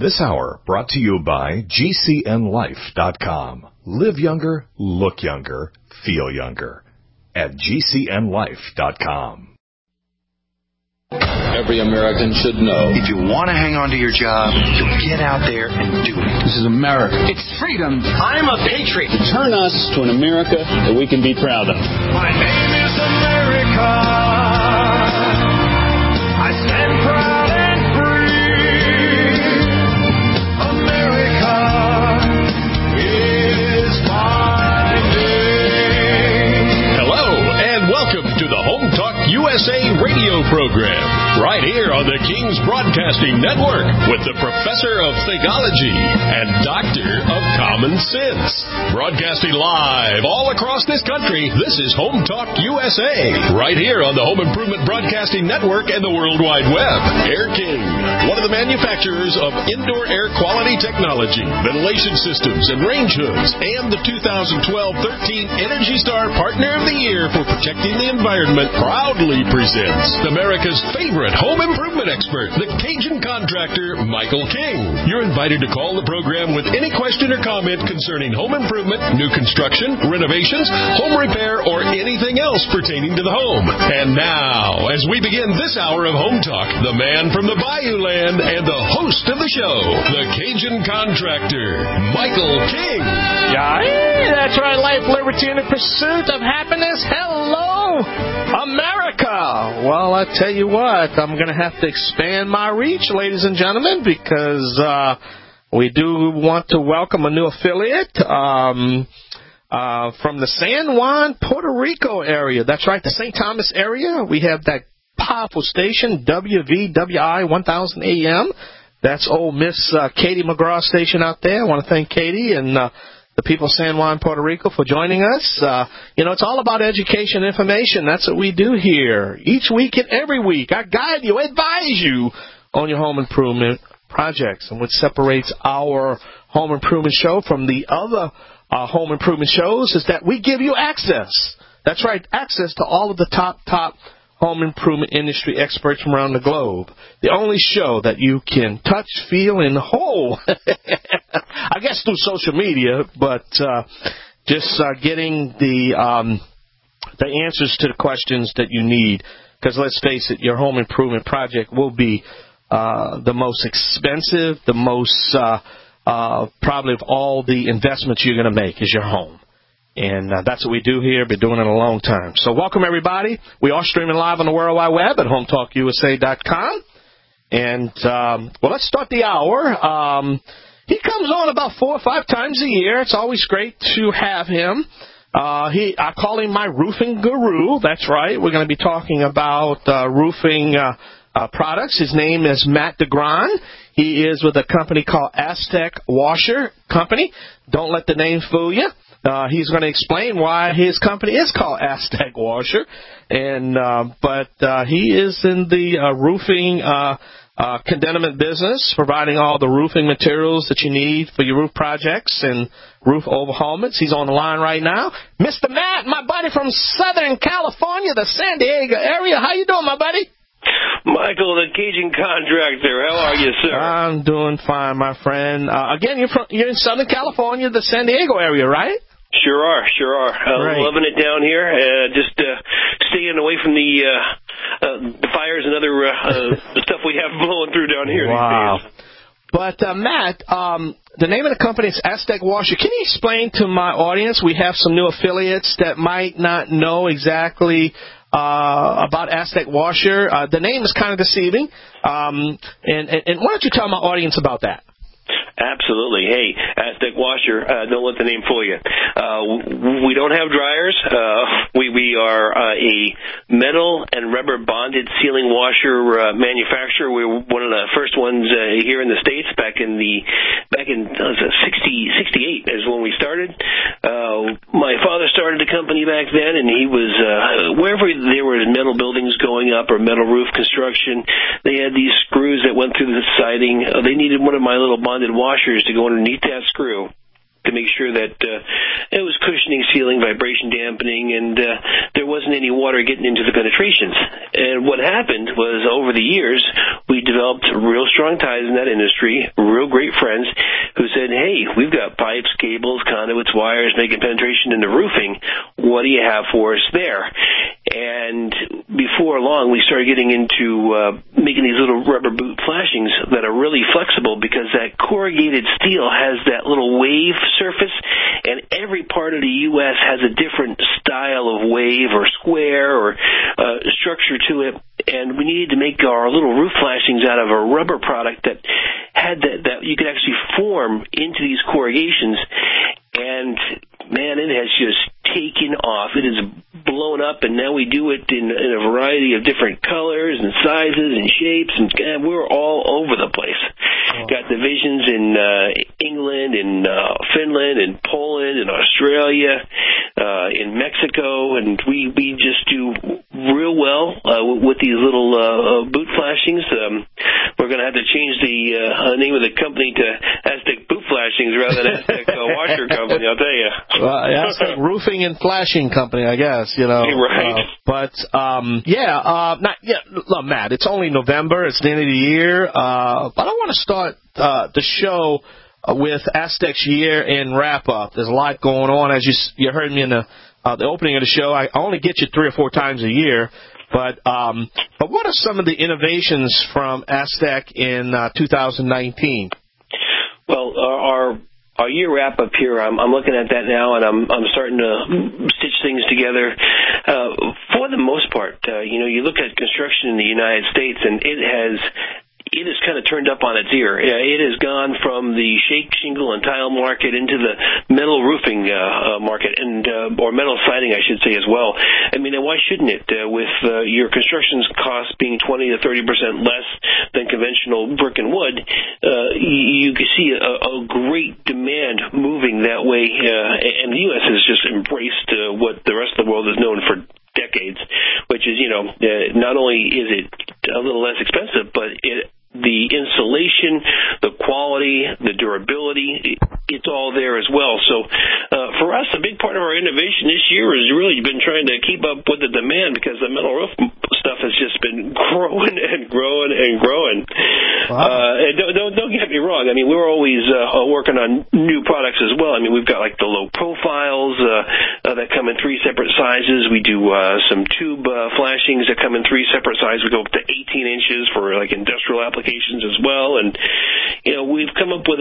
This hour brought to you by GCNLife.com. Live younger, look younger, feel younger. At GCNLife.com. Every American should know. If you want to hang on to your job, you get out there and do it. This is America. It's freedom. I'm a patriot. Turn us to an America that we can be proud of. My name is America. I stand proud and free. America is my name. Hello, and welcome to the Home Talk USA radio program. Right here on the King's Broadcasting Network with the Professor of Thegology and Doctor of Common Sense. Broadcasting live all across this country, this is Home Talk USA. Right here on the Home Improvement Broadcasting Network and the World Wide Web. Air King, one of the manufacturers of indoor air quality technology, ventilation systems, and range hoods, and the 2012-13 Energy Star Partner of the Year for protecting the environment, proudly presents America's favorite home improvement expert, the Cajun contractor, Michael King. You're invited to call the program with any question or comment concerning home improvement, new construction, renovations, home repair, or anything else pertaining to the home. And now, as we begin this hour of Home Talk, the man from the Bayou Land and the host of the show, the Cajun contractor, Michael King. Yeah, that's right. Life, liberty, and the pursuit of happiness. Hello, America. Well, I tell you what, I'm going to have to expand my reach, ladies and gentlemen, because we do want to welcome a new affiliate from the San Juan, Puerto Rico area. That's right, the St. Thomas area. We have that powerful station, WVWI 1000 AM. That's old Miss Katie McGraw's station out there. I want to thank Katie and the people of San Juan, Puerto Rico, for joining us. It's all about education and information. That's what we do here. Each week and every week, I guide you, advise you on your home improvement projects. And what separates our home improvement show from the other home improvement shows is that we give you access. That's right, access to all of the top home improvement industry experts from around the globe. The only show that you can touch, feel, and hold. I guess through social media, but just getting the answers to the questions that you need. Because let's face it, your home improvement project will be the most expensive, the most probably of all the investments you're going to make is your home. And that's what we do here. Been doing it a long time. So welcome, everybody. We are streaming live on the World Wide Web at HomeTalkUSA.com. And, let's start the hour. He comes on about 4 or 5 times a year. It's always great to have him. I call him my roofing guru. That's right. We're going to be talking about roofing products. His name is Matt DeGron. He is with a company called Aztec Washer Company. Don't let the name fool you. He's going to explain why his company is called Aztec Washer, but he is in the roofing condemnament business, providing all the roofing materials that you need for your roof projects and roof overhaulments. He's on the line right now. Mr. Matt, my buddy from Southern California, the San Diego area. How you doing, my buddy? Michael, the Cajun contractor. How are you, sir? I'm doing fine, my friend. Again, you're in Southern California, the San Diego area, right? Sure are. Right. Loving it down here. Just staying away from the fires and other stuff we have blowing through down here these days. But, Matt, the name of the company is Aztec Washer. Can you explain to my audience, we have some new affiliates that might not know exactly about Aztec Washer. The name is kind of deceiving. And why don't you tell my audience about that? Absolutely. Hey, Aztec Washer, don't let the name fool you. We don't have dryers. We are a metal and rubber bonded ceiling washer manufacturer. We were one of the first ones here in the States back in 68 is when we started. My father started a company back then, and he was wherever there were metal buildings going up or metal roof construction, they had these screws that went through the siding. They needed one of my little bonded washers to go underneath that screw to make sure that it was cushioning, sealing, vibration dampening, and there wasn't any water getting into the penetrations. And what happened was over the years, we developed real strong ties in that industry, real great friends who said, hey, we've got pipes, cables, conduits, wires making penetration in the roofing. What do you have for us there? And before long, we started getting into making these little rubber boot flashings that are really flexible because that corrugated steel has that little wave surface, and every part of the U.S. has a different style of wave or square or structure to it, and we needed to make our little roof flashings out of a rubber product that had that you could actually form into these corrugations, and man, it has just taken off. It has blown up, and now we do it in a variety of different colors and sizes and shapes, and we're all over the place. Got divisions in England, in Finland, in Poland, in Australia, in Mexico, and we just do real well with these little boot flashings. We're going to have to change the name of the company to Aztec Boot Flashings rather than Aztec Washer Company, I'll tell you. Aztec Roofing and Flashing Company, I guess, you know. Right. Look, Matt, it's only November. It's the end of the year. But I want to start the show with Aztec's year-end wrap-up. There's a lot going on. As you heard me in the opening of the show, I only get you 3 or 4 times a year. But what are some of the innovations from Aztec in 2019? Well, our year wrap up here, I'm looking at that now, and I'm starting to stitch things together. For the most part, you look at construction in the United States, and it has kind of turned up on its ear. It has gone from the shake, shingle, and tile market into the metal roofing market, or metal siding, I should say, as well. I mean, why shouldn't it? With your construction costs being 20 to 30% less than conventional brick and wood, you can see a great demand moving that way, and the U.S. has just embraced what the rest of the world has known for decades, which is, not only is it a little less expensive, but the insulation, the quality, the durability, it's all there as well. So for us, a big part of our innovation this year has really been trying to keep up with the demand because the metal roof stuff has just been growing and growing and growing. Wow. Don't get me wrong. I mean, we're always working on new products as well. I mean, we've got like the low profiles that come in 3 separate sizes. We do some tube flashings that come in 3 separate sizes. We go up to 18 inches for like industrial applications as well. And, we've come up with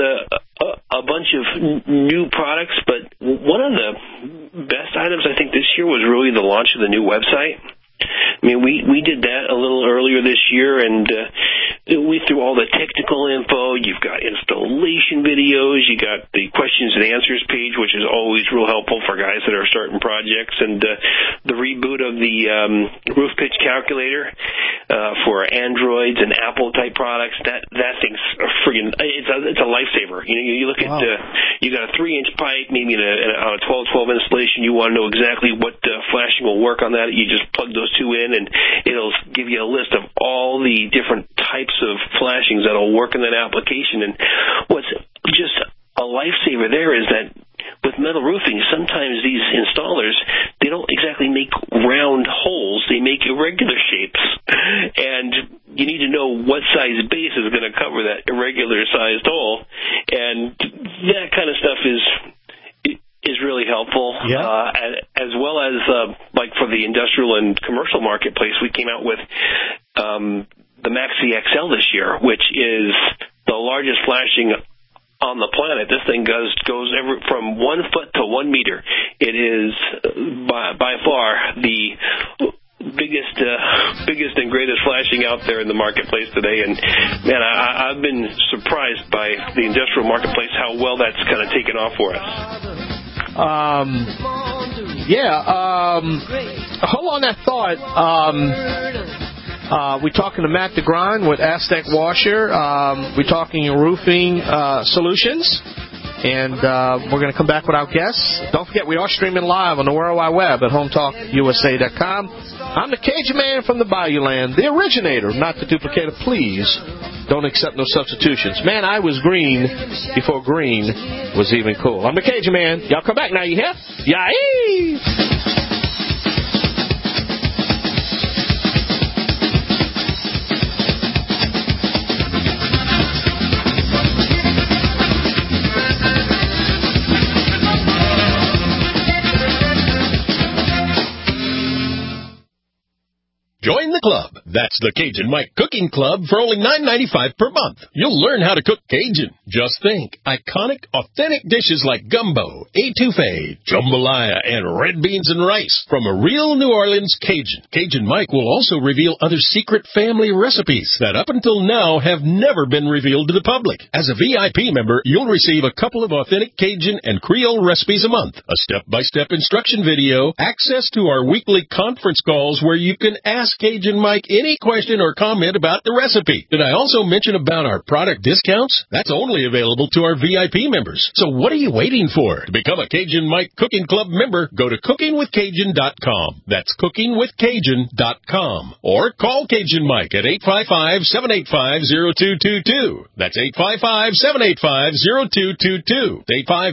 a bunch of new products, but one of the best items I think this year was really the launch of the new website. I mean, we did that a little earlier this year, and we threw all the technical info. You've got installation videos. You got the questions and answers page, which is always real helpful for guys that are starting projects, and the reboot of the roof pitch calculator for Androids and Apple type products. That thing's it's a lifesaver. You look at you got a 3-inch pipe, maybe on a 12-12 installation. You want to know exactly what flashing will work on that. You just plug those 2 in, and it'll give you a list of all the different types of flashings that'll work in that application. And what's just a lifesaver there is that with metal roofing, sometimes these installers, they don't exactly make round holes. They make irregular shapes. And you need to know what size base is going to cover that irregular-sized hole. And that kind of stuff is really helpful, as well as like for the industrial and commercial marketplace, we came out with the Maxi XL this year, which is the largest flashing on the planet. This thing goes from 1 foot to 1 meter. It is by far the biggest and greatest flashing out there in the marketplace today. And man, I've been surprised by the industrial marketplace how well that's kind of taken off for us. Hold on that thought. We're talking to Matt DeGrine with Aztec Washer. We're talking roofing solutions. And we're going to come back with our guests. Don't forget, we are streaming live on the World Wide Web at HometalkUSA.com. I'm the Cajun Man from the Bayou Land, the originator, not the duplicator. Please don't accept no substitutions. Man, I was green before green was even cool. I'm the Cajun Man. Y'all come back now, you hear? Yay! Join the club. That's the Cajun Mike Cooking Club for only $9.95 per month. You'll learn how to cook Cajun. Just think, iconic, authentic dishes like gumbo, etouffee, jambalaya, and red beans and rice from a real New Orleans Cajun. Cajun Mike will also reveal other secret family recipes that up until now have never been revealed to the public. As a VIP member, you'll receive a couple of authentic Cajun and Creole recipes a month, a step-by-step instruction video, access to our weekly conference calls where you can ask Cajun Mike any question or comment about the recipe. Did I also mention about our product discounts? That's only available to our VIP members. So what are you waiting for? To become a Cajun Mike Cooking Club member, go to cookingwithcajun.com. That's cookingwithcajun.com. Or call Cajun Mike at 855-785-0222. That's 855-785-0222.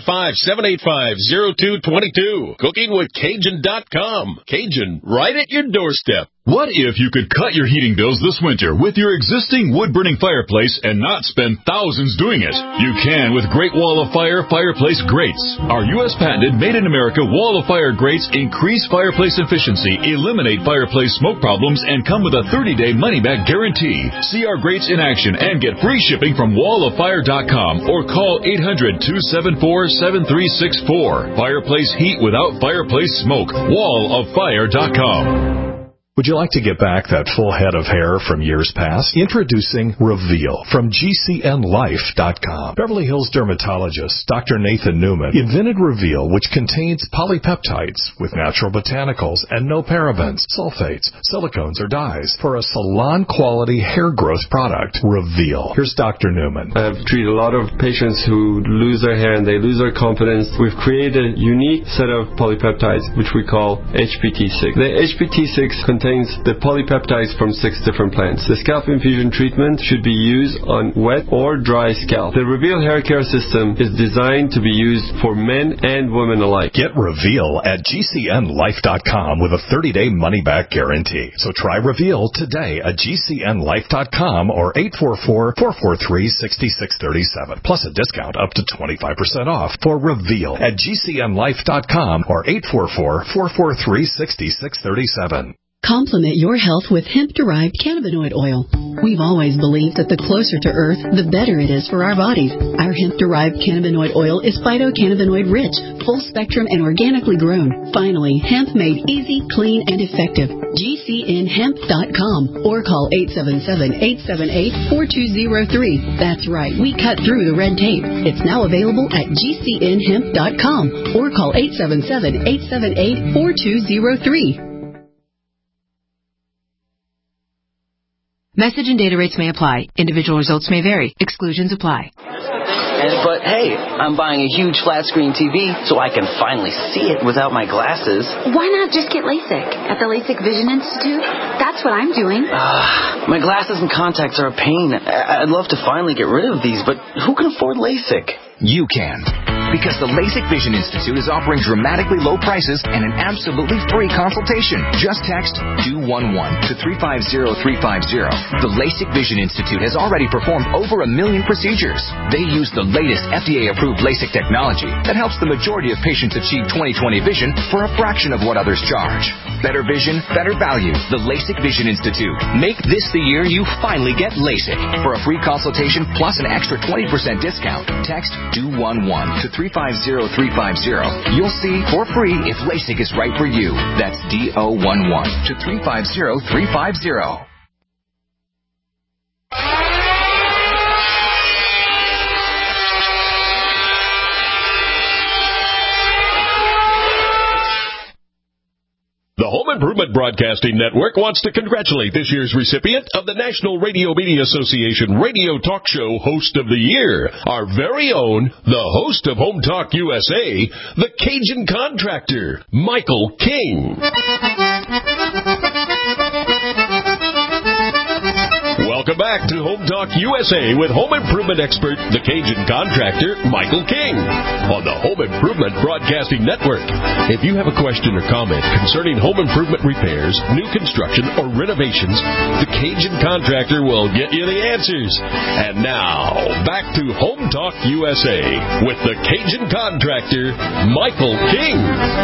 855-785-0222. Cookingwithcajun.com. Cajun, right at your doorstep. What if you could cut your heating bills this winter with your existing wood-burning fireplace and not spend thousands doing it? You can with Great Wall of Fire Fireplace Grates. Our U.S. patented made-in-America Wall of Fire grates increase fireplace efficiency, eliminate fireplace smoke problems, and come with a 30-day money-back guarantee. See our grates in action and get free shipping from walloffire.com or call 800-274-7364. Fireplace heat without fireplace smoke. walloffire.com. Would you like to get back that full head of hair from years past? Introducing Reveal from GCNLife.com. Beverly Hills dermatologist Dr. Nathan Newman invented Reveal, which contains polypeptides with natural botanicals and no parabens, sulfates, silicones, or dyes for a salon-quality hair growth product. Reveal. Here's Dr. Newman. I've treated a lot of patients who lose their hair and they lose their confidence. We've created a unique set of polypeptides, which we call HPT6. The HPT6 contains the polypeptides from 6 different plants. The scalp infusion treatment should be used on wet or dry scalp. The Reveal hair care system is designed to be used for men and women alike. Get Reveal at GCNLife.com with a 30-day money-back guarantee. So try Reveal today at GCNLife.com or 844-443-6637. Plus a discount up to 25% off for Reveal at GCNLife.com or 844-443-6637. Complement your health with hemp-derived cannabinoid oil. We've always believed that the closer to Earth, the better it is for our bodies. Our hemp-derived cannabinoid oil is phytocannabinoid-rich, full-spectrum, and organically grown. Finally, hemp made easy, clean, and effective. GCNHemp.com or call 877-878-4203. That's right, we cut through the red tape. It's now available at GCNHemp.com or call 877-878-4203. Message and data rates may apply. Individual results may vary. Exclusions apply. But hey, I'm buying a huge flat screen TV so I can finally see it without my glasses. Why not just get LASIK at the LASIK Vision Institute? That's what I'm doing. My glasses and contacts are a pain. I'd love to finally get rid of these, but who can afford LASIK? You can. Because the LASIK Vision Institute is offering dramatically low prices and an absolutely free consultation. Just text DO11 to 350350. The LASIK Vision Institute has already performed over 1 million procedures. They use the latest FDA-approved LASIK technology that helps the majority of patients achieve 20/20 vision for a fraction of what others charge. Better vision, better value. The LASIK Vision Institute. Make this the year you finally get LASIK. For a free consultation plus an extra 20% discount, text DO11 to 350350. You'll see for free if LASIK is right for you. That's DO11 to 350350. The Home Improvement Broadcasting Network wants to congratulate this year's recipient of the National Radio Media Association Radio Talk Show Host of the Year, our very own, the host of Home Talk USA, the Cajun Contractor, Michael King. Welcome back to Home Talk USA with home improvement expert, the Cajun Contractor, Michael King, on the Home Improvement Broadcasting Network. If you have a question or comment concerning home improvement repairs, new construction, or renovations, the Cajun Contractor will get you the answers. And now, back to Home Talk USA with the Cajun Contractor, Michael King.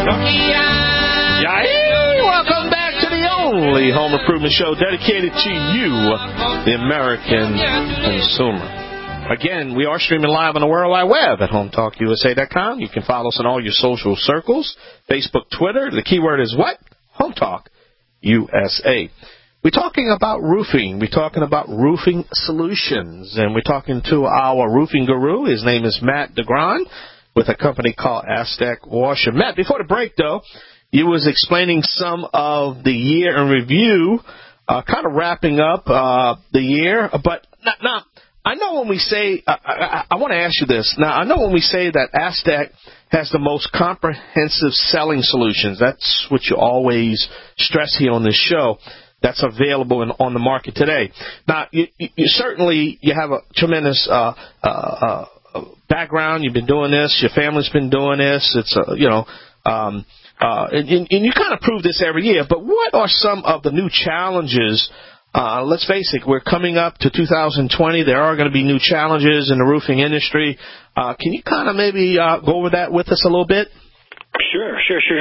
Welcome back to the only home improvement show dedicated to you, the American consumer. Again, we are streaming live on the World Wide Web at HomeTalkUSA.com. You can follow us on all your social circles, Facebook, Twitter. The keyword is what? Home Talk USA. We're talking about roofing. We're talking about roofing solutions. And we're talking to our roofing guru. His name is Matt DeGron with a company called Aztec Washer. Matt, before the break, though, you was explaining some of the year in review, kind of wrapping up the year. But now, I know when we say, I want to ask you this. Now, I know when we say that Aztec has the most comprehensive selling solutions, that's what you always stress here on this show, that's available on the market today. Now, you certainly you have a tremendous background. You've been doing this. Your family's been doing this. It's and you kind of prove this every year, but what are some of the new challenges? Let's face it, we're coming up to 2020. There are going to be new challenges in the roofing industry. Can you kind of maybe go over that with us a little bit? Sure.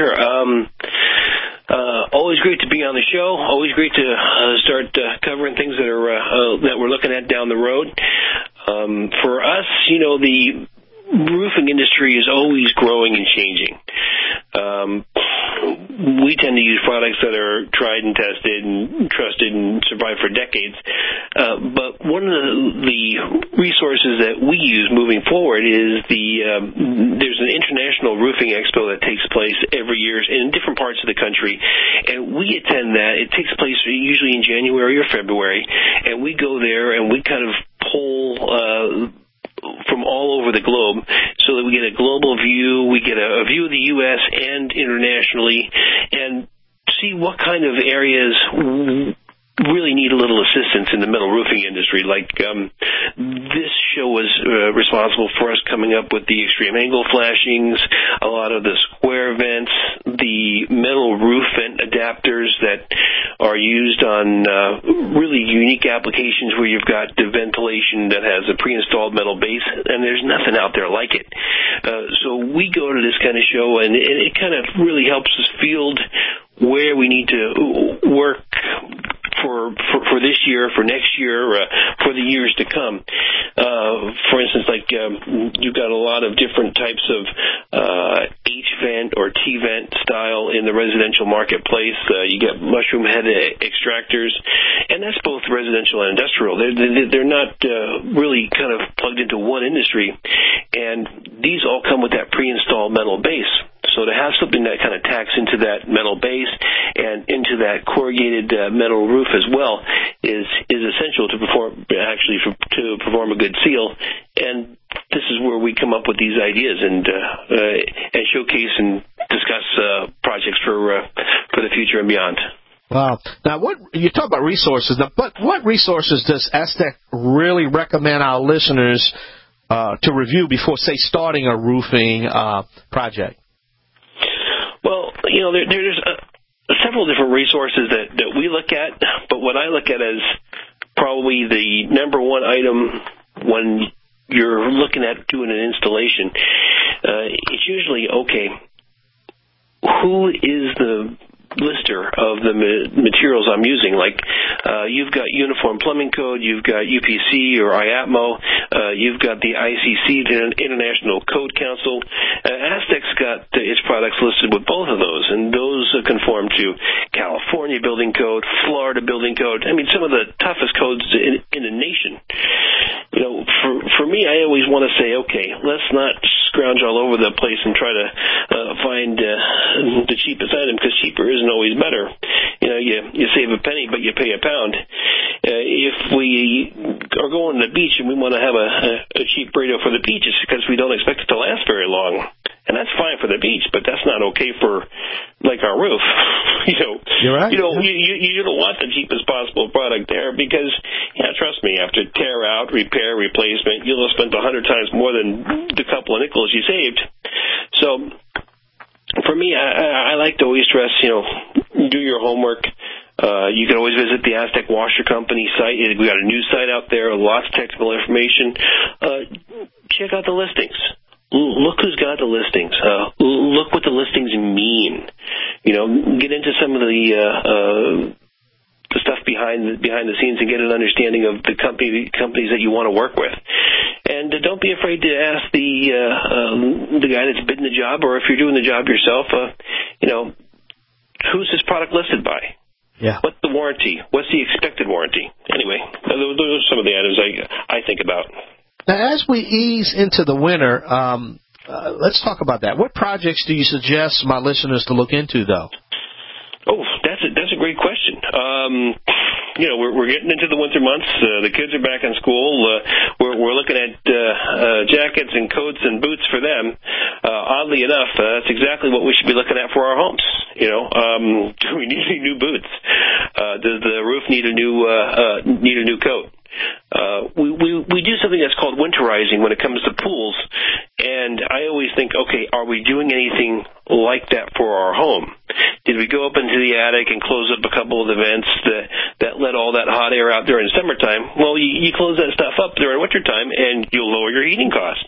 Always great to be on the show. Always great to start covering things that are that we're looking at down the road. For us, the roofing industry is always growing and changing. We tend to use products that are tried and tested and trusted and survive for decades. But one of the resources that we use moving forward is there's an international roofing expo that takes place every year in different parts of the country, and we attend that. It takes place usually in January or February, and we go there and we kind of pull from all over the globe so that we get a global view, we get a view of the U.S. and internationally, and see what kind of areas really need a little assistance in the metal roofing industry. Like this show was responsible for us coming up with the extreme angle flashings, a lot of the square vents, the metal roof vent adapters that are used on really unique applications where you've got the ventilation that has a pre-installed metal base, and there's nothing out there like it. So we go to this kind of show, and it kind of really helps us field where we need to work for this year, for next year, for the years to come. For instance, like you've got a lot of different types of H-vent or T-vent style in the residential marketplace. You get mushroom head extractors, and that's both residential and industrial. They're not really kind of plugged into one industry, and these all come with that pre-installed metal base. So to have something that kind of tacks into that metal base and into that corrugated metal roof as well is essential to perform a good seal. And this is where we come up with these ideas and showcase and discuss projects for the future and beyond. Wow. Now, you talk about resources, but what resources does Aztec really recommend our listeners to review before, say, starting a roofing project? Well, there's several different resources that we look at, but what I look at as probably the number one item when you're looking at doing an installation, it's usually, okay, who is the lister of the materials I'm using? Like, you've got Uniform Plumbing Code, you've got UPC or IAPMO, you've got the ICC, the International Code Council. Aztec's got its products listed with both of those, and those conform to California Building Code, Florida Building Code. I mean, some of the toughest codes in the nation. For me, I always want to say, okay, let's not scrounge all over the place and try to find the cheapest item, because cheaper isn't always better. You save a penny, but you pay a pound. If we are going to the beach and we want to have a cheap burrito for the beach, it's because we don't expect it to last very long. And that's fine for the beach, but that's not okay for, like, our roof. You're right. You don't want the cheapest possible product there because, trust me, after tear out, repair, replacement, you'll have spent 100 times more than the couple of nickels you saved. So, for me, I like to always stress, do your homework. You can always visit the Aztec Washer Company site. We got a new site out there, lots of technical information. Check out the listings. Look who's got the listings. Look what the listings mean. Get into some of the stuff behind the scenes and get an understanding of the companies that you want to work with. And don't be afraid to ask the guy that's bidding the job, or if you're doing the job yourself, who's this product listed by? Yeah. What's the warranty? What's the expected warranty? Anyway, those are some of the items I think about. Now, as we ease into the winter, let's talk about that. What projects do you suggest my listeners to look into, though? Oh, that's a great question. We're getting into the winter months. The kids are back in school. We're looking at jackets and coats and boots for them. Oddly enough, that's exactly what we should be looking at for our homes. Do we need any new boots? Does the roof need a new coat? We do something that's called winterizing when it comes to pools, and I always think, okay, are we doing anything like that for our home? Did we go up into the attic and close up a couple of the vents that let all that hot air out there in summertime? Well, you close that stuff up during wintertime, and you'll lower your heating costs.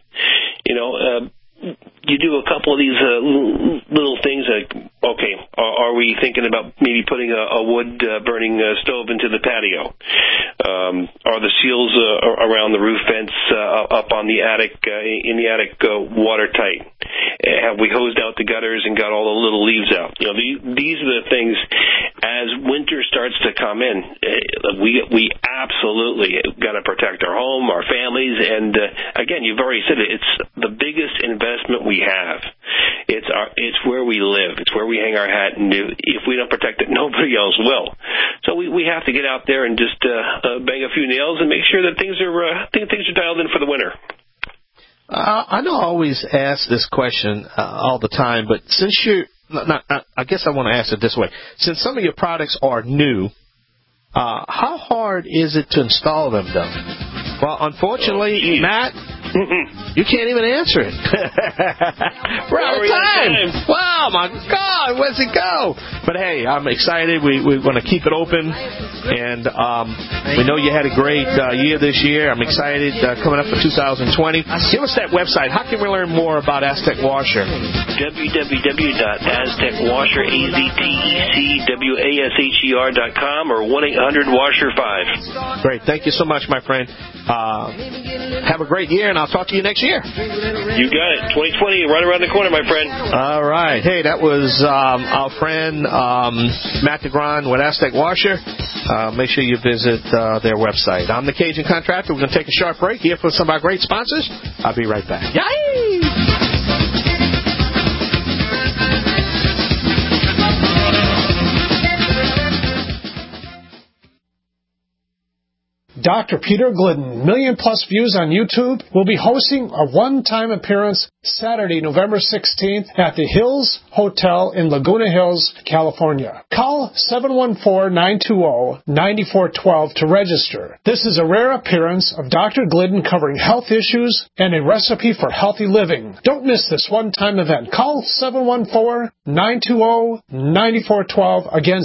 You do a couple of these little things like, okay, are we thinking about maybe putting a wood burning stove into the patio? Are the seals around the roof vents up on the attic, in the attic, watertight? Have we hosed out the gutters and got all the little leaves out? These are the things, as winter starts to come in, we absolutely got to protect our home, our families, and again, you've already said it, it's the biggest investment we have. It's where we live. It's where we hang our hat, and if we don't protect it, nobody else will. So we have to get out there and just bang a few nails and make sure that things are dialed in for the winter. I know I always ask this question all the time, but since I guess I want to ask it this way. Since some of your products are new, how hard is it to install them, though? Well, unfortunately, Matt, you can't even answer it. We're out of time. Wow, my God, where's it go? But hey, I'm excited. We want to keep it open, and we know you had a great year this year. I'm excited coming up for 2020. Give us that website. How can we learn more about Aztec Washer? www.aztecwasher, AZTECWASHER.com or 1-800-WASHER5. Great. Thank you so much, my friend. Have a great year, and I'll talk to you next year. You got it. 2020, right around the corner, my friend. All right. Hey, that was our friend Matt DeGron with Aztec Washer. Make sure you visit their website. I'm the Cajun Contractor. We're going to take a short break here for some of our great sponsors. I'll be right back. Yay! Dr. Peter Glidden, million-plus views on YouTube, will be hosting a one-time appearance Saturday, November 16th at the Hills Hotel in Laguna Hills, California. Call 714-920-9412 to register. This is a rare appearance of Dr. Glidden covering health issues and a recipe for healthy living. Don't miss this one-time event. Call 714-920-9412. Again,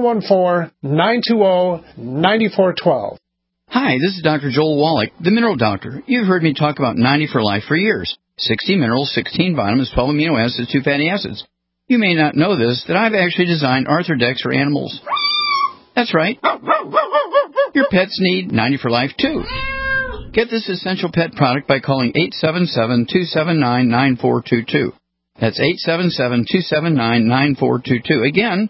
714-920-9412. Hi, this is Dr. Joel Wallach, the Mineral Doctor. You've heard me talk about 90 for Life for years. 60 minerals, 16 vitamins, 12 amino acids, 2 fatty acids. You may not know this, that I've actually designed Arthrodex for animals. That's right. Your pets need 90 for Life, too. Get this essential pet product by calling 877-279-9422. That's 877-279-9422. Again,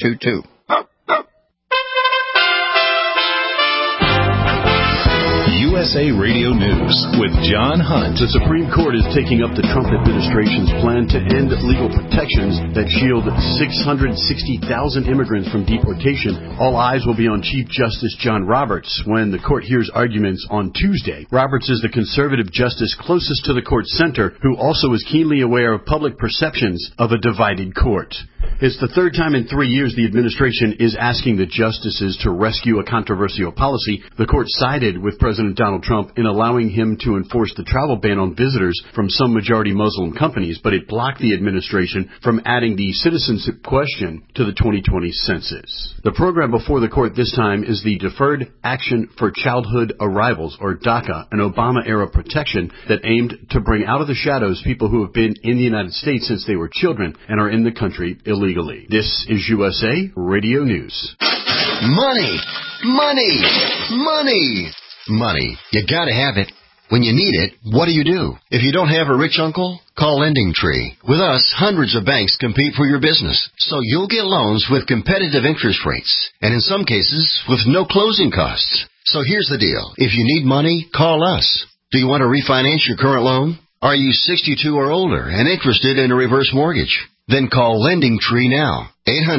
877-279-9422. USA Radio News with John Hunt. The Supreme Court is taking up the Trump administration's plan to end legal protections that shield 660,000 immigrants from deportation. All eyes will be on Chief Justice John Roberts when the court hears arguments on Tuesday. Roberts is the conservative justice closest to the court center, who also is keenly aware of public perceptions of a divided court. It's the third time in 3 years the administration is asking the justices to rescue a controversial policy. The court sided with President Donald Trump in allowing him to enforce the travel ban on visitors from some majority Muslim companies, but it blocked the administration from adding the citizenship question to the 2020 census. The program before the court this time is the Deferred Action for Childhood Arrivals, or DACA, an Obama-era protection that aimed to bring out of the shadows people who have been in the United States since they were children and are in the country illegally. This is USA Radio News. Money! Money! Money! Money. You gotta have it. When you need it, what do? If you don't have a rich uncle, call LendingTree. With us, hundreds of banks compete for your business, so you'll get loans with competitive interest rates, and in some cases, with no closing costs. So here's the deal. If you need money, call us. Do you want to refinance your current loan? Are you 62 or older and interested in a reverse mortgage? Then call LendingTree now.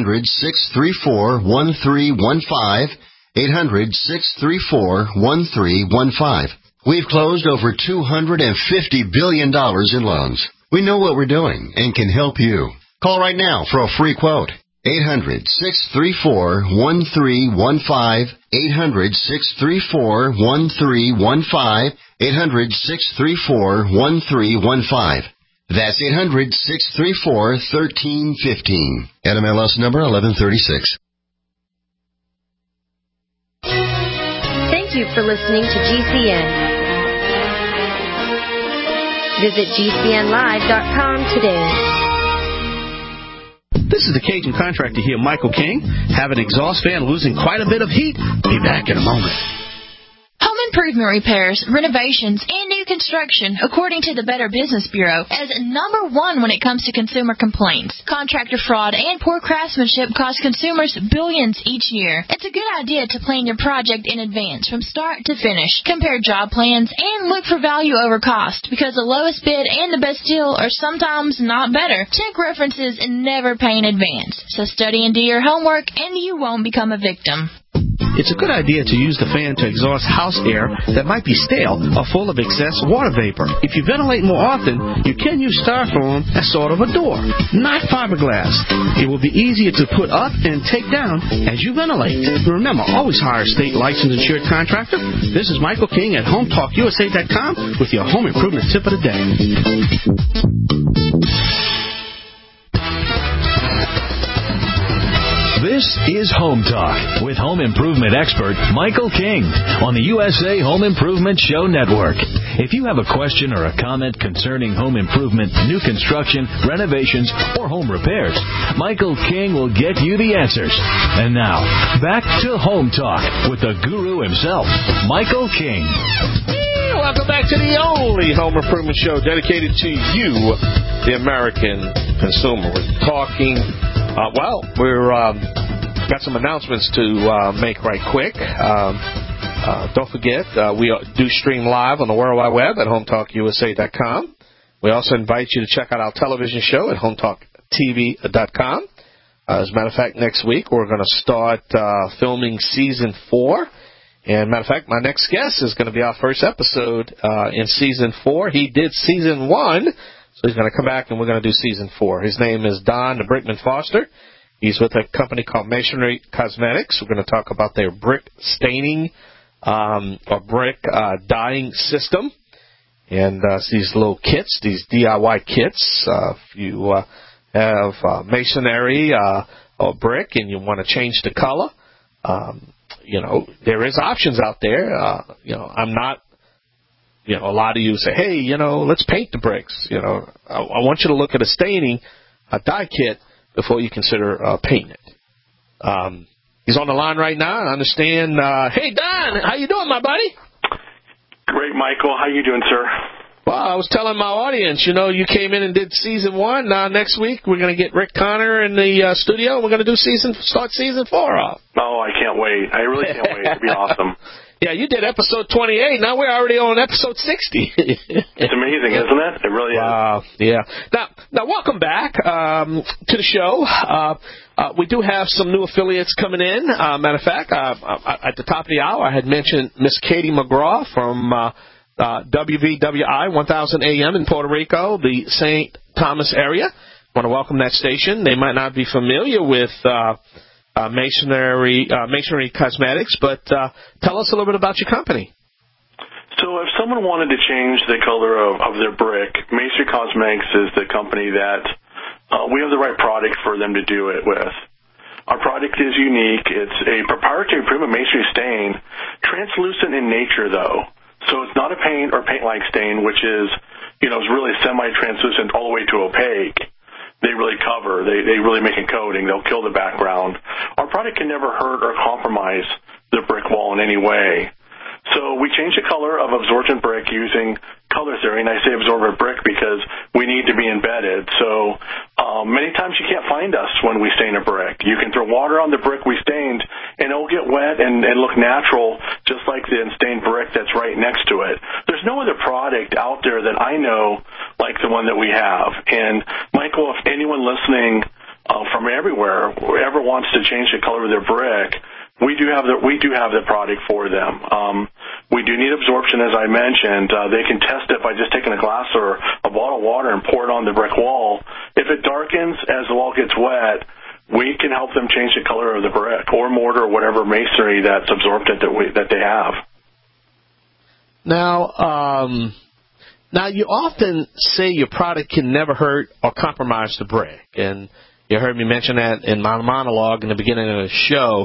800-634-1315. 800-634-1315. We've closed over $250 billion in loans. We know what we're doing and can help you. Call right now for a free quote. 800-634-1315. 800-634-1315. 800-634-1315. That's 800-634-1315. NMLS number 1136. Thank you for listening to GCN. Visit GCNlive.com today. This is the Cajun contractor here, Michael King. Have an exhaust fan losing quite a bit of heat? Be back in a moment. Home improvement repairs, renovations, and new construction, according to the Better Business Bureau, as number one when it comes to consumer complaints. Contractor fraud and poor craftsmanship cost consumers billions each year. It's a good idea to plan your project in advance from start to finish. Compare job plans and look for value over cost, because the lowest bid and the best deal are sometimes not better. Check references and never pay in advance. So study and do your homework, and you won't become a victim. It's a good idea to use the fan to exhaust house air that might be stale or full of excess water vapor. If you ventilate more often, you can use styrofoam as sort of a door, not fiberglass. It will be easier to put up and take down as you ventilate. Remember, always hire a state licensed insured contractor. This is Michael King at HomeTalkUSA.com with your home improvement tip of the day. This is Home Talk with home improvement expert Michael King on the USA Home Improvement Show Network. If you have a question or a comment concerning home improvement, new construction, renovations, or home repairs, Michael King will get you the answers. And now, back to Home Talk with the guru himself, Michael King. Welcome back to the only home improvement show dedicated to you, the American consumer. We're talking... we're got some announcements to make right quick. Don't forget, we do stream live on the World Wide Web at HomeTalkUSA.com. We also invite you to check out our television show at HomeTalkTV.com. As a matter of fact, next week we're going to start filming Season 4. And matter of fact, my next guest is going to be our first episode in Season 4. He did Season 1. So he's going to come back and we're going to do Season 4. His name is Don Brickman Foster. He's with a company called Masonry Cosmetics. We're going to talk about their brick staining or brick dyeing system. And these little kits, these DIY kits. If you have masonry or brick and you want to change the color, there is options out there. I'm not... a lot of you say, hey, let's paint the bricks. I want you to look at a dye kit before you consider painting it. He's on the line right now. I understand. Hey, Don, how you doing, my buddy? Great, Michael. How you doing, sir? Well, I was telling my audience, you came in and did Season 1. Now, next week, we're going to get Rick Connor in the studio. We're going to start Season 4 off. Oh, I can't wait. I really can't wait. It'll be awesome. Yeah, you did episode 28. Now we're already on episode 60. It's amazing, isn't it? It really is. Yeah. Now, welcome back to the show. We do have some new affiliates coming in. Matter of fact, at the top of the hour, I had mentioned Miss Katie McGraw from WVWI 1000 AM in Puerto Rico, the St. Thomas area. I want to welcome that station. They might not be familiar with Masonry Cosmetics, but tell us a little bit about your company. So if someone wanted to change the color of their brick, Masonry Cosmetics is the company that we have the right product for them to do it with. Our product is unique. It's a proprietary proven masonry stain, translucent in nature, though. So it's not a paint or paint-like stain, which is really semi-translucent all the way to opaque. They really cover. They really make a coating. They'll kill the background. Our product can never hurt or compromise the brick wall in any way. So we change the color of absorbent brick using color theory, and I say absorbent brick because we need to be embedded. So many times you can't find us when we stain a brick. You can throw water on the brick we stained, and it'll get wet and look natural, just like the stained brick that's right next to it. There's no other product out there that I know like the one that we have. And, Michael, if anyone listening from everywhere ever wants to change the color of their brick, we do have the product for them. We do need absorption, as I mentioned. They can test it by just taking a glass or a bottle of water and pour it on the brick wall. If it darkens as the wall gets wet, we can help them change the color of the brick or mortar or whatever masonry that's absorbent that they have. Now you often say your product can never hurt or compromise the brick, and you heard me mention that in my monologue in the beginning of the show.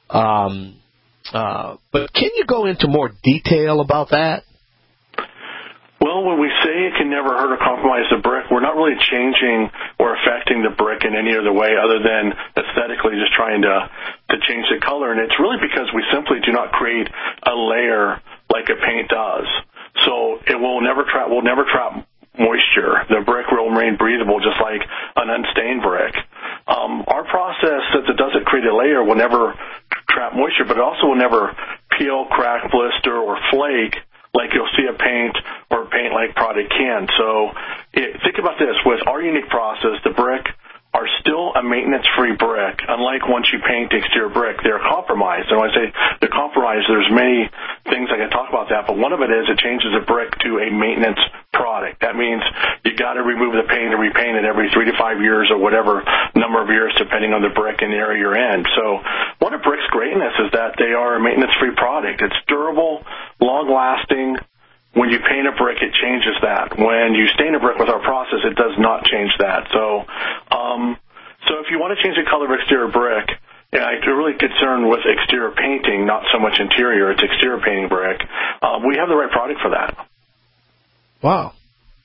But can you go into more detail about that? Well, when we say it can never hurt or compromise the brick, we're not really changing or affecting the brick in any other way other than aesthetically just trying to change the color. And it's really because we simply do not create a layer like a paint does. So it will never trap moisture. The brick will remain breathable just like an unstained brick. Our process, since it doesn't create a layer, will never trap moisture, but it also will never peel, crack, blister, or flake like you'll see a paint or paint-like product can. So think about this. With our unique process, the brick are still a maintenance-free brick. Unlike once you paint the exterior brick, they're compromised. And when I say they're compromised, there's many things I can talk about that, but one of it is it changes a brick to a maintenance product. That means you got to remove the paint and repaint it every 3 to 5 years or whatever number of years, depending on the brick and the area you're in. So one of brick's greatness is that they are a maintenance-free product. It's durable, long-lasting. When you paint a brick, it changes that. When you stain a brick with our process, it does not change that. So if you want to change the color of exterior brick, I'm really concerned with exterior painting, not so much interior. It's exterior painting brick. We have the right product for that. Wow.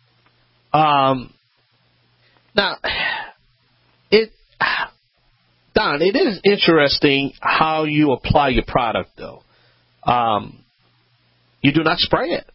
Now, Don, it is interesting how you apply your product, though. You do not spray it.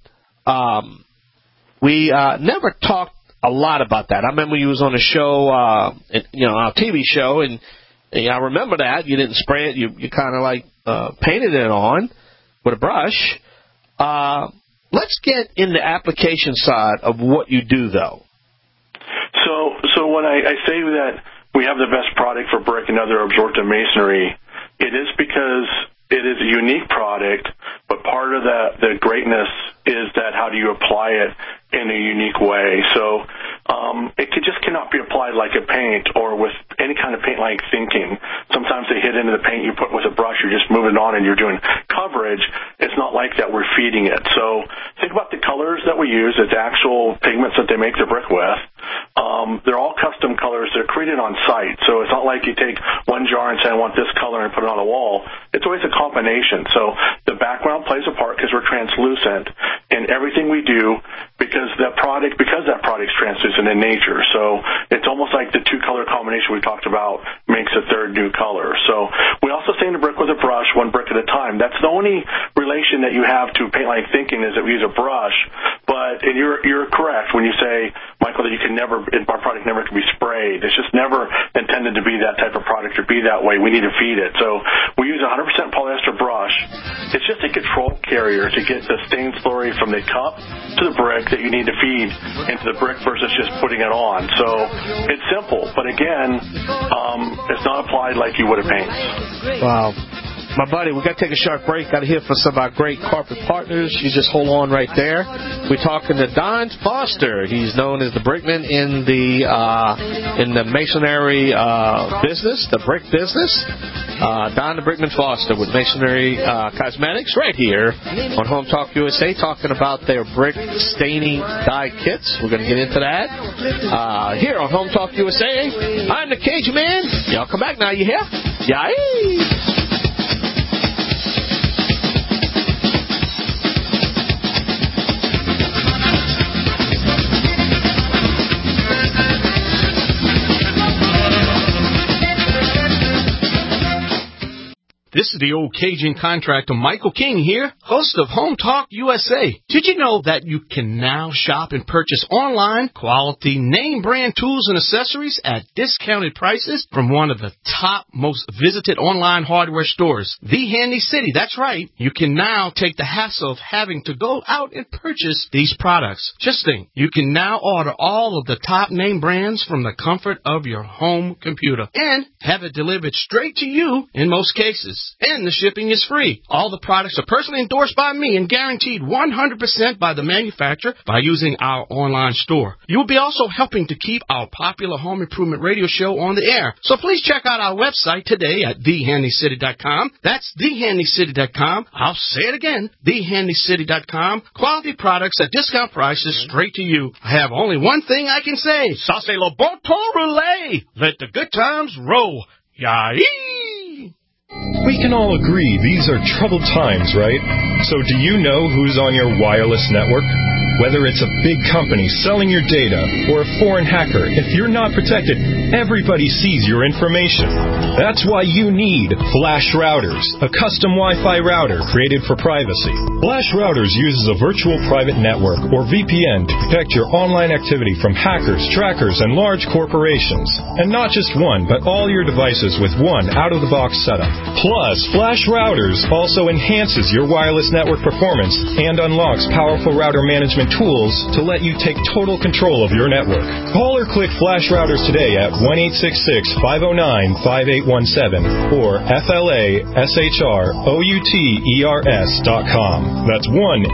We never talked a lot about that. I remember you was on a show, our TV show, and I remember that. You didn't spray it. You kind of like painted it on with a brush. Let's get in the application side of what you do, though. So when I say that we have the best product for brick and other absorptive masonry, it is because it is a unique product, but part of the greatness is that how do you apply it in a unique way. So it just cannot be applied like a paint or with any kind of paint-like thinking. Sometimes they hit into the paint you put with a brush, you're just moving on and you're doing coverage. It's not like that. We're feeding it. So think about the colors that we use. It's actual pigments that they make the brick with. They're all custom colors. They're created on site. So it's not like you take one jar and say, I want this color and put it on the wall. It's always a combination. So the background plays a part because we're translucent in everything we do because that product's translucent in nature. So it's almost like the two-color combination we talked about makes a third new color. So we also stain the brick with a brush, one brick at a time. That's the only relation that you have to paint-like thinking is that we use a brush. But and you're correct when you say, Michael, that our product never can be sprayed. It's just never intended to be that type of product or be that way. We need to feed it. So we use a 100% polyester brush wash. It's just a control carrier to get the stain slurry from the cup to the brick that you need to feed into the brick versus just putting it on. So it's simple, but again, it's not applied like you would a paint. Wow. My buddy, we got to take a short break. Got to hear from some of our great carpet partners. You just hold on right there. We're talking to Don Foster. He's known as the Brickman in the masonry business, the brick business. Don the Brickman Foster with Masonry Cosmetics right here on Home Talk USA, talking about their brick staining dye kits. We're going to get into that here on Home Talk USA. I'm the Cajun Man. Y'all come back now. You hear? Yay! This is the old Cajun contractor, Michael King here, host of Home Talk USA. Did you know that you can now shop and purchase online quality name brand tools and accessories at discounted prices from one of the top most visited online hardware stores, The Handy City? That's right. You can now take the hassle of having to go out and purchase these products. Just think, you can now order all of the top name brands from the comfort of your home computer and have it delivered straight to you in most cases. And the shipping is free. All the products are personally endorsed by me and guaranteed 100% by the manufacturer by using our online store. You will be also helping to keep our popular home improvement radio show on the air. So please check out our website today at thehandycity.com. That's thehandycity.com. I'll say it again, thehandycity.com. Quality products at discount prices straight to you. I have only one thing I can say. Ça c'est le bon temps roulé. Let the good times roll. Yay! We can all agree these are troubled times, right? So do you know who's on your wireless network? Whether it's a big company selling your data or a foreign hacker, if you're not protected, everybody sees your information. That's why you need Flash Routers, a custom Wi-Fi router created for privacy. Flash Routers uses a virtual private network, or VPN, to protect your online activity from hackers, trackers, and large corporations. And not just one, but all your devices with one out-of-the-box setup. Plus, Flash Routers also enhances your wireless network performance and unlocks powerful router management tools to let you take total control of your network. Call or click Flash Routers today at 1-866-509-5817 or FLASHROUTERS.com. That's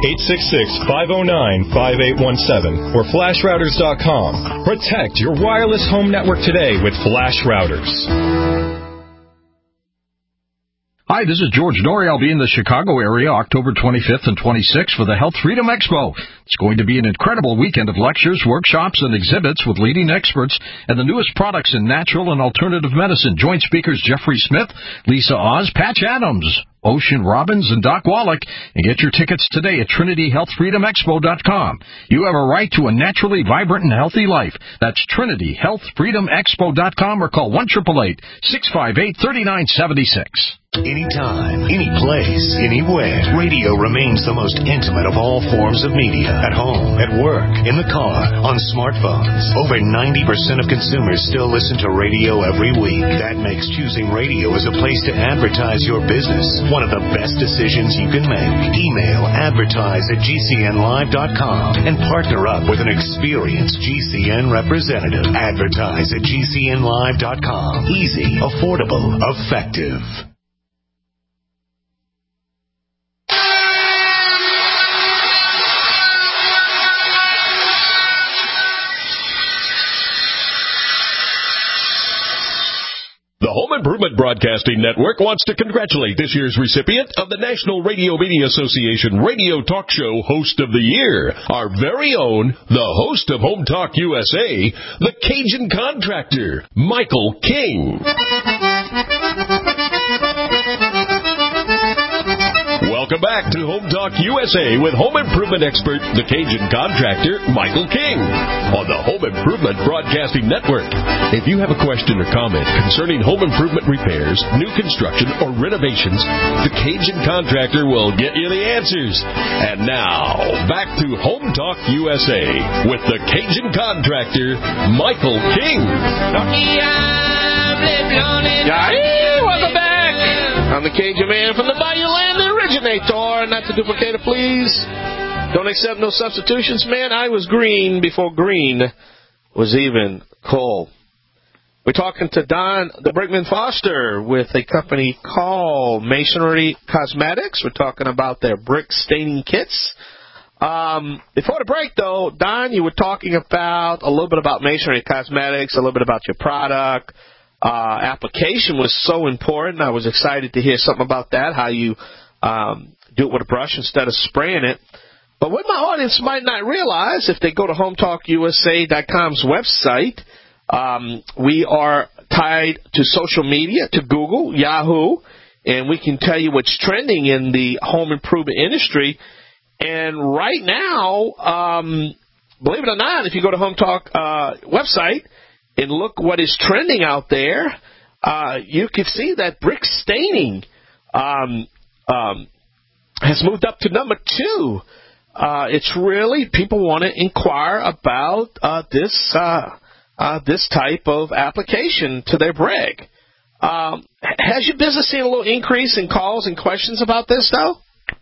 1-866-509-5817 or FlashRouters.com. Protect your wireless home network today with Flash Routers. Hi, this is George Norrie. I'll be in the Chicago area October 25th and 26th for the Health Freedom Expo. It's going to be an incredible weekend of lectures, workshops, and exhibits with leading experts and the newest products in natural and alternative medicine. Joint speakers Jeffrey Smith, Lisa Oz, Patch Adams, Ocean Robbins, and Doc Wallach, and get your tickets today at TrinityHealthFreedomExpo.com. You have a right to a naturally vibrant and healthy life. That's TrinityHealthFreedomExpo.com or call 1-888-658-3976. Anytime, any place, anywhere, radio remains the most intimate of all forms of media. At home, at work, in the car, on smartphones. Over 90% of consumers still listen to radio every week. That makes choosing radio as a place to advertise your business one of the best decisions you can make. Email advertise@gcnlive.com and partner up with an experienced GCN representative. Advertise at gcnlive.com. Easy, affordable, effective. The Home Improvement Broadcasting Network wants to congratulate this year's recipient of the National Radio Media Association Radio Talk Show Host of the Year, our very own, the host of Home Talk USA, the Cajun Contractor, Michael King. Welcome back to Home Talk USA with home improvement expert, the Cajun Contractor, Michael King, on the Home Improvement Broadcasting Network. If you have a question or comment concerning home improvement repairs, new construction, or renovations, the Cajun Contractor will get you the answers. And now, back to Home Talk USA with the Cajun Contractor, Michael King. Welcome back. I'm the Cajun man from the Bayou Land, the originator. Not the duplicator, please. Don't accept no substitutions, man. I was green before green was even cool. We're talking to Don the Brickman Foster with a company called Masonry Cosmetics. We're talking about their brick staining kits. Before the break, though, Don, you were talking about a little bit about Masonry Cosmetics, a little bit about your product. Application was so important. I was excited to hear something about that, how you do it with a brush instead of spraying it. But what my audience might not realize, if they go to HometalkUSA.com's website, we are tied to social media, to Google, Yahoo, and we can tell you what's trending in the home improvement industry. And right now, believe it or not, if you go to Home Talk website and look what is trending out there, you can see that brick staining has moved up to number 2. It's really, people want to inquire about this type of application to their brick. Has your business seen a little increase in calls and questions about this, though?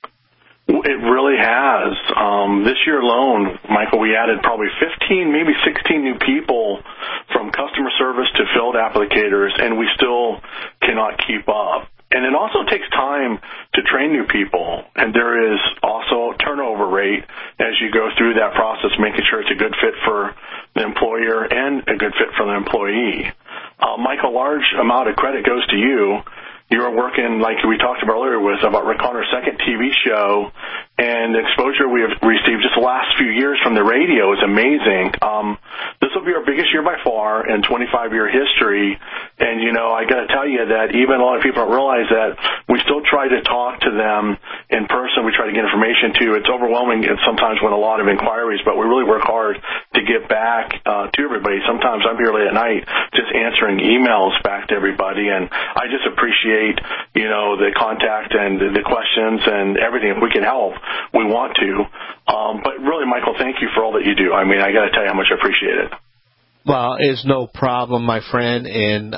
It really has. This year alone, Michael, we added probably 15, maybe 16 new people from customer service to field applicators, and we still cannot keep up. And it also takes time to train new people, and there is also a turnover rate as you go through that process, making sure it's a good fit for the employer and a good fit for the employee. Mike, a large amount of credit goes to you. You are working, like we talked about earlier, with about Rick Connor's second TV show, and the exposure we have received just the last few years from the radio is amazing. This will be our biggest year by far in 25-year history, and, you know, I got to tell you that even a lot of people don't realize that we still try to talk to them in person. We try to get information to. It's overwhelming sometimes with a lot of inquiries, but we really work hard to get back to everybody. Sometimes I'm here late at night just answering emails back to everybody, and I just appreciate, you know, the contact and the questions and everything. If we can help, we want to. But really, Michael, thank you for all that you do. I mean, I got to tell you how much I appreciate it. Well, it's no problem, my friend. And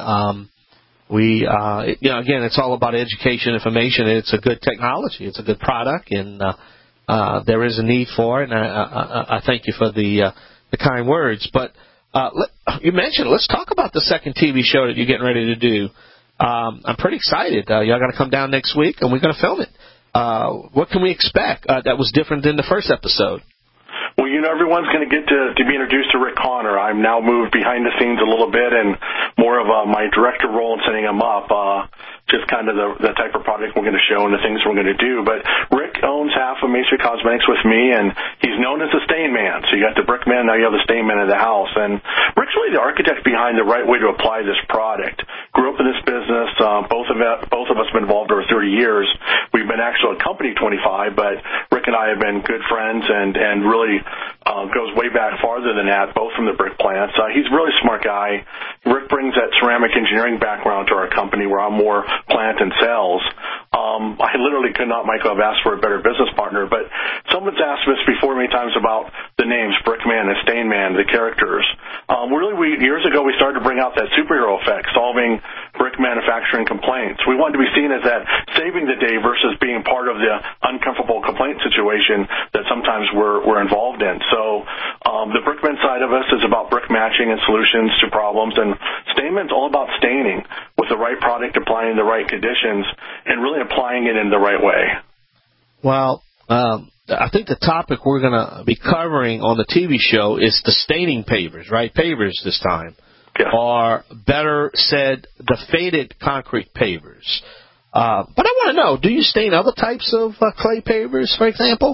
we, you know, again, it's all about education, information. It's a good technology. It's a good product, and there is a need for it. And I thank you for the kind words. But you mentioned, let's talk about the second TV show that you're getting ready to do. I'm pretty excited. Y'all got to come down next week, and we're going to film it. What can we expect that was different than the first episode? Well, you know, everyone's going to get to be introduced to Rick Connor. I'm now moved behind the scenes a little bit and more of my director role in setting him up, just kind of the type of product we're going to show and the things we're going to do. But Rick owns half of Masonry Cosmetics with me, and he's known as the Stain Man. So you got the Brick Man, now you have the Stain Man of the house. And Rick's really the architect behind the right way to apply this product. Grew up in this business. Both of us have been involved over 30 years. We've been actually a company 25, but Rick and I have been good friends and really goes way back farther than that, both from the brick plants. He's a really smart guy. Rick brings that ceramic engineering background to our company, where I'm more plant and sales. I literally could not, Michael, have asked for a better business partner, but someone's asked us before many times about the names Brickman and Stain Man, the characters. Years ago, we started to bring out that superhero effect, solving brick manufacturing complaints. We wanted to be seen as that saving the day versus being part of the uncomfortable complaint situation that sometimes we're involved in. So the Brickman side of us is about brick matching and solutions to problems, and Stainman's all about staining with the right product, applying the right conditions, and really applying it in the right way. Well, I think the topic we're going to be covering on the TV show is the staining pavers, right? Pavers this time. Yeah. Or better said, the faded concrete pavers. But I want to know, do you stain other types of clay pavers, for example?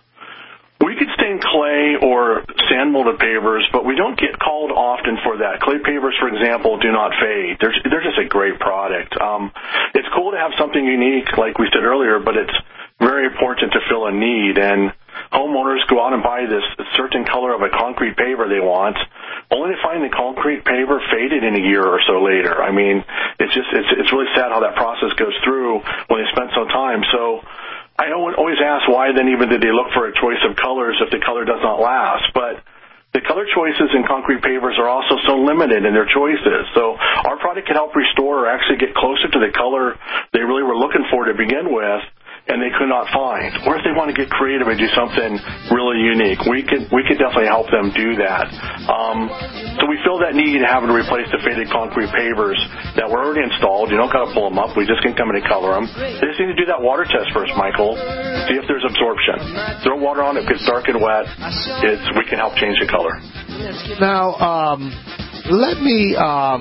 We could stain clay or sand molded pavers, but we don't get called often for that. Clay pavers, for example, do not fade. They're just a great product. It's cool to have something unique, like we said earlier, but it's very important to fill a need. And homeowners go out and buy this certain color of a concrete paver they want, only to find the concrete paver faded in a year or so later. I mean, it's really sad how that process goes through when they spend some time. So I always ask, why then even did they look for a choice of colors if the color does not last? But the color choices in concrete pavers are also so limited in their choices. So our product can help restore or actually get closer to the color they really were looking for to begin with, and they could not find. Or if they want to get creative and do something really unique, we could definitely help them do that. So we feel that need having to replace the faded concrete pavers that were already installed. You don't got to pull them up. We just can come in and color them. They just need to do that water test first, Michael. See if there's absorption. Throw water on it. If it's dark and wet, we can help change the color. Now, let me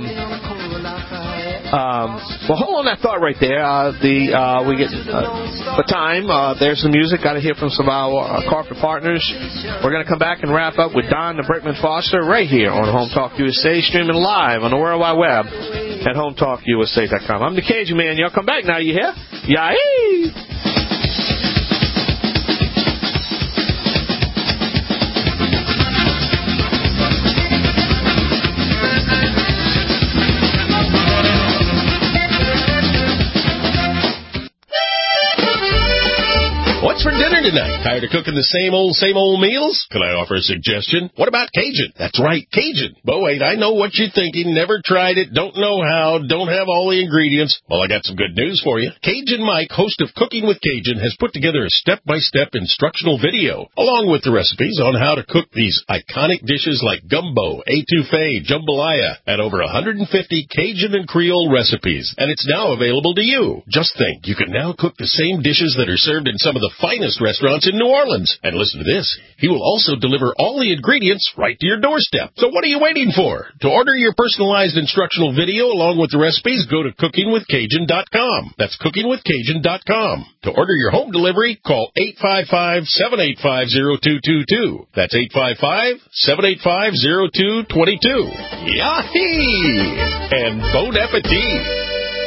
well, hold on that thought right there. We get the time. There's the music. Got to hear from some of our corporate partners. We're going to come back and wrap up with Don the Brickman Foster right here on Home Talk USA, streaming live on the World Wide Web at HomeTalkUSA.com. I'm the Cajun Man. Y'all come back now. You hear? Yay! What's for dinner tonight? Tired of cooking the same old meals? Can I offer a suggestion? What about Cajun? That's right, Cajun. But wait, I know what you're thinking. Never tried it, don't know how, don't have all the ingredients. Well, I got some good news for you. Cajun Mike, host of Cooking with Cajun, has put together a step-by-step instructional video, along with the recipes on how to cook these iconic dishes like gumbo, etouffee, jambalaya, and over 150 Cajun and Creole recipes. And it's now available to you. Just think, you can now cook the same dishes that are served in some of the finest restaurants in New Orleans. And listen to this. He will also deliver all the ingredients right to your doorstep. So what are you waiting for? To order your personalized instructional video along with the recipes, go to cookingwithcajun.com. That's cookingwithcajun.com. To order your home delivery, call 855-785-0222. That's 855-785-0222. Yahee! And bon appetit!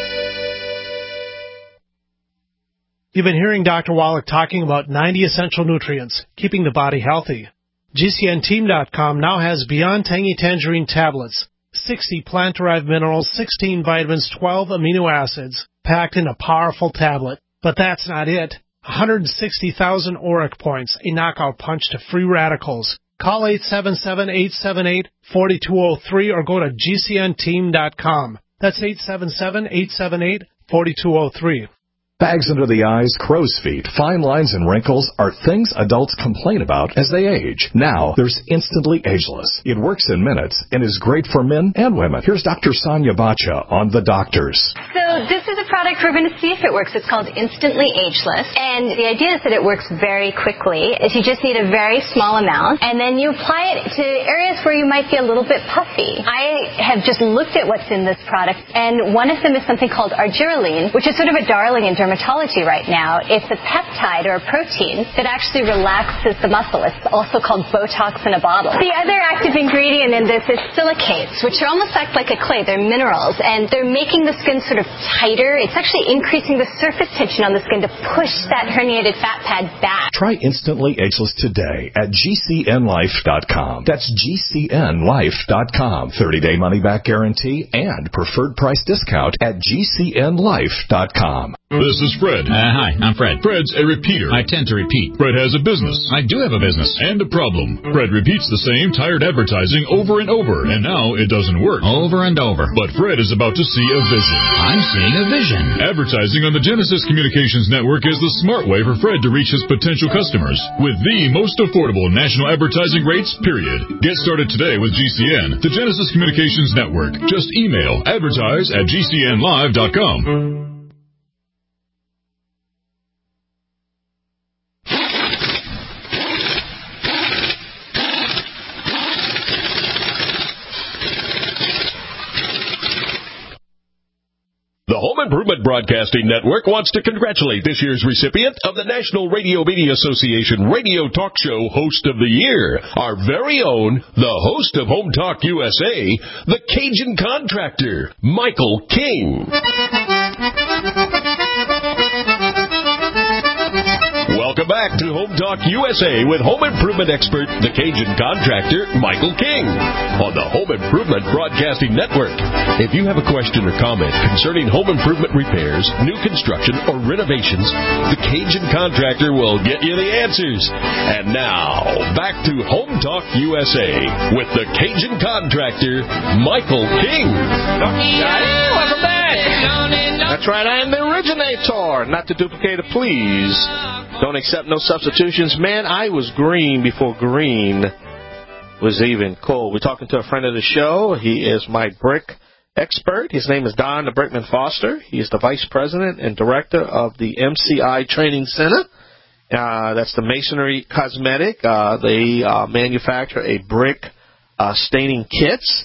You've been hearing Dr. Wallach talking about 90 essential nutrients, keeping the body healthy. GCNteam.com now has Beyond Tangy Tangerine tablets, 60 plant-derived minerals, 16 vitamins, 12 amino acids, packed in a powerful tablet. But that's not it. 160,000 ORAC points, a knockout punch to free radicals. Call 877-878-4203 or go to GCNteam.com. That's 877-878-4203. Bags under the eyes, crow's feet, fine lines, and wrinkles are things adults complain about as they age. Now, there's Instantly Ageless. It works in minutes and is great for men and women. Here's Dr. Sonia Bacha on The Doctors. So this is a product we're going to see if it works. It's called Instantly Ageless. And the idea is that it works very quickly. Is you just need a very small amount, and then you apply it to areas where you might be a little bit puffy. I have just looked at what's in this product, and one of them is something called argireline, which is sort of a darling in dermatology right now. It's a peptide or a protein that actually relaxes the muscle. It's also called Botox in a bottle. The other active ingredient in this is silicates, which are almost act like a clay. They're minerals, and they're making the skin sort of tighter. It's actually increasing the surface tension on the skin to push that herniated fat pad back. Try Instantly Ageless today at GCNlife.com. That's GCNlife.com. 30-day money-back guarantee and preferred price discount at GCNlife.com. This is Fred. Hi, I'm Fred. Fred's a repeater. I tend to repeat. Fred has a business. I do have a business. And a problem. Fred repeats the same tired advertising over and over, and now it doesn't work. Over and over. But Fred is about to see a vision. I'm seeing a vision. Advertising on the Genesis Communications Network is the smart way for Fred to reach his potential customers with the most affordable national advertising rates, period. Get started today with GCN, the Genesis Communications Network. Just email advertise@GCNlive.com. The Home Improvement Broadcasting Network wants to congratulate this year's recipient of the National Radio Media Association Radio Talk Show Host of the Year, our very own, the host of Home Talk USA, the Cajun Contractor, Michael King. Welcome Welcome back to Home Talk USA with home improvement expert, the Cajun contractor, Michael King, on the Home Improvement Broadcasting Network. If you have a question or comment concerning home improvement repairs, new construction, or renovations, the Cajun contractor will get you the answers. And now, back to Home Talk USA with the Cajun contractor, Michael King. Welcome back. That's right, I am the originator. Not the duplicator, please. Don't accept no substitutions. Man, I was green before green was even cool. We're talking to a friend of the show. He is my brick expert. His name is Don the Brickman Foster. He is the vice president and director of the MCI Training Center. That's the Masonry Cosmetic. They manufacture a brick staining kits.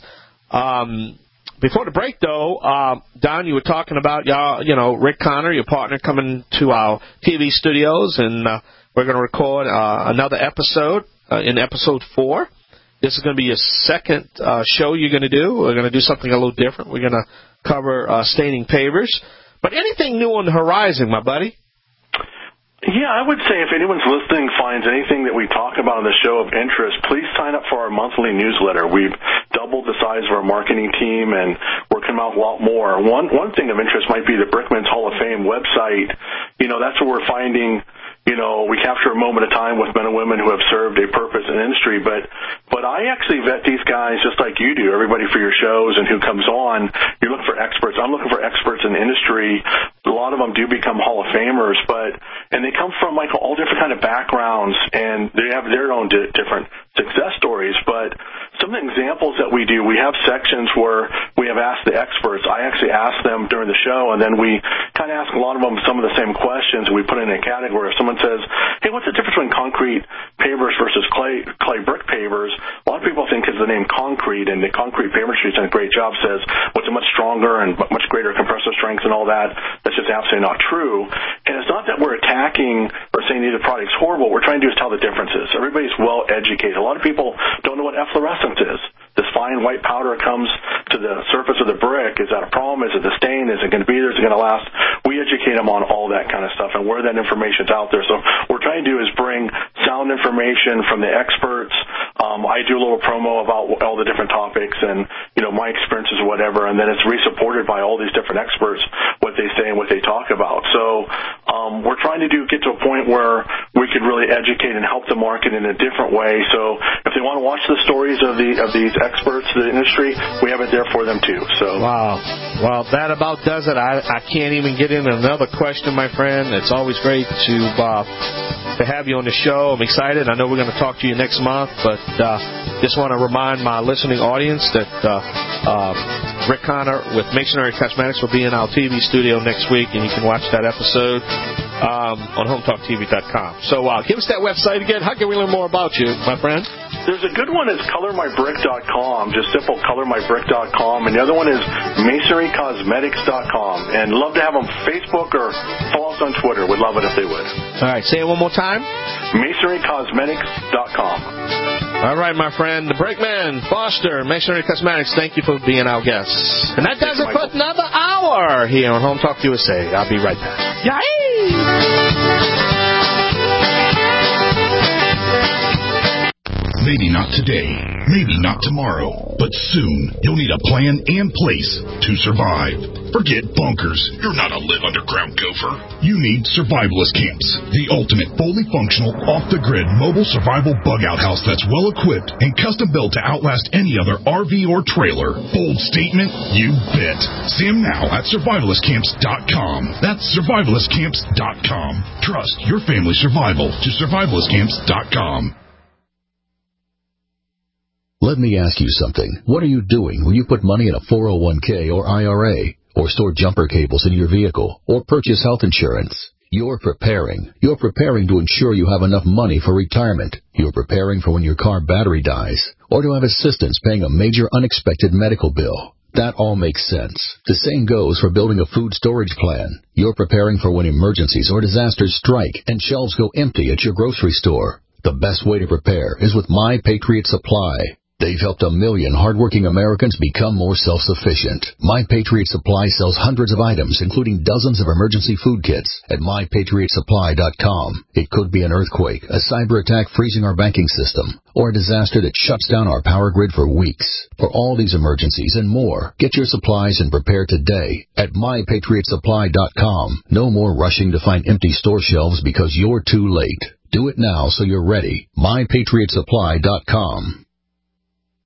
Before the break, though, Don, you were talking about Rick Connor, your partner, coming to our TV studios, and we're going to record another episode in episode 4. This is going to be your second show you're going to do. We're going to do something a little different. We're going to cover staining pavers. But anything new on the horizon, my buddy? Yeah, I would say if anyone's listening finds anything that we talk about on the show of interest, please sign up for our monthly newsletter. We've doubled the size of our marketing team, and we're coming out a lot more. One thing of interest might be the Brickman's Hall of Fame website. That's where we're finding, we capture a moment of time with men and women who have served a purpose in industry. But I actually vet these guys just like you do, everybody for your shows and who comes on. You're looking for experts. I'm looking for experts in the industry. A lot of them do become Hall of Famers, and they come from, Michael, all different kind of backgrounds, and they have their own different success stories. But some of the examples that we do, we have sections where we have asked the experts. I actually ask them during the show, and then we kind of ask a lot of them some of the same questions, and we put in a category. If someone says, hey, what's the difference between concrete pavers versus clay brick pavers? A lot of people think it's the name concrete, and the concrete paver industry has done a great job, says what's a much stronger and much greater compressive strength and all that. That's just absolutely not true. And it's not that we're attacking or saying either product's horrible. What we're trying to do is tell the differences. Everybody's well educated. A lot of people don't know what efflorescence is. This fine white powder comes to the surface of the brick. Is that a problem? Is it the stain? Is it going to be there? Is it going to last? We educate them on all that kind of stuff and where that information's out there. So what we're trying to do is bring sound information from the experts. I do a little promo about all the different topics and, my experiences or whatever, and then it's re-supported by all these different experts, what they say and what they talk about. So we're trying to get to a point where we could really educate and help the market in a different way. So if they want to watch the stories of these experts in the industry, we have it there for them too. So wow. Well, that about does it. I can't even get in another question, my friend. It's always great to have you on the show. I'm excited. I know we're going to talk to you next month, but just want to remind my listening audience that Rick Connor with Masonry Cosmetics will be in our TV studio next week, and you can watch that episode on HomeTalkTV.com. So give us that website again. How can we learn more about you, my friend? There's a good one. It's ColorMyBrick.com, just simple ColorMyBrick.com, and the other one is MasonryCosmetics.com. And love to have them Facebook or follow us on Twitter. Would love it if they would. All right, say it one more time. MasonryCosmetics.com. All right, my friend, the Brickman Foster, Masonry Cosmetics, thank you for being our guest. And that does it for another hour here on Home Talk USA. I'll be right back. Yay! Maybe not today, maybe not tomorrow, but soon you'll need a plan and place to survive. Forget bunkers. You're not a live underground gopher. You need survivalist camps, the ultimate fully functional, off-the-grid mobile survival bug-out house that's well-equipped and custom-built to outlast any other RV or trailer. Bold statement? You bet. See them now at survivalistcamps.com. That's survivalistcamps.com. Trust your family's survival to survivalistcamps.com. Let me ask you something. What are you doing when you put money in a 401k or IRA, or store jumper cables in your vehicle, or purchase health insurance? You're preparing. You're preparing to ensure you have enough money for retirement. You're preparing for when your car battery dies, or to have assistance paying a major unexpected medical bill. That all makes sense. The same goes for building a food storage plan. You're preparing for when emergencies or disasters strike and shelves go empty at your grocery store. The best way to prepare is with My Patriot Supply. They've helped 1 million hardworking Americans become more self-sufficient. My Patriot Supply sells hundreds of items, including dozens of emergency food kits at MyPatriotSupply.com. It could be an earthquake, a cyber attack freezing our banking system, or a disaster that shuts down our power grid for weeks. For all these emergencies and more, get your supplies and prepare today at MyPatriotSupply.com. No more rushing to find empty store shelves because you're too late. Do it now so you're ready. MyPatriotSupply.com.